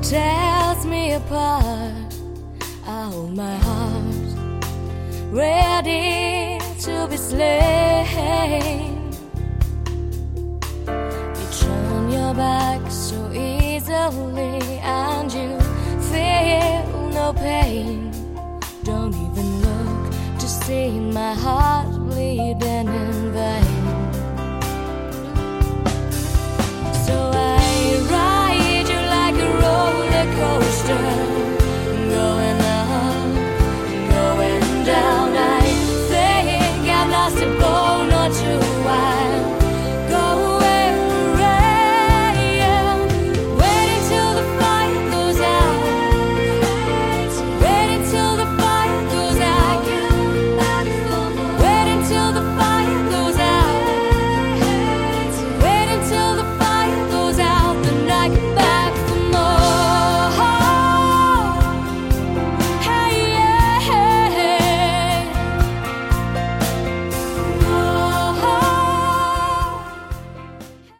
tears me apart. I hold my heart ready to be slain. You turn your back so easily and you feel no pain. Don't even look to see my heart